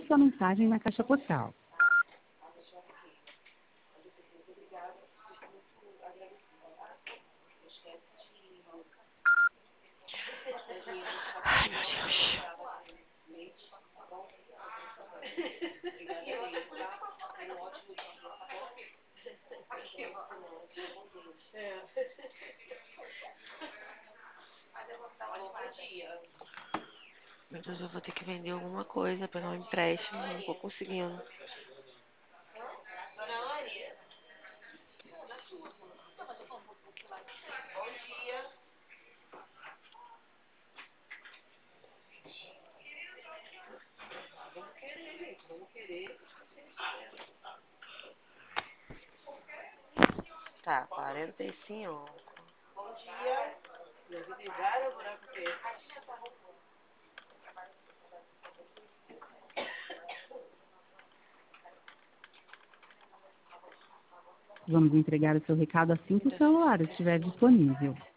deixe sua mensagem na caixa postal. Ai, meu Deus. Meu Deus, eu vou ter que vender alguma coisa, pegar um empréstimo, não tô conseguindo. Tá, 45. Vamos entregar o seu recado assim que o celular estiver disponível.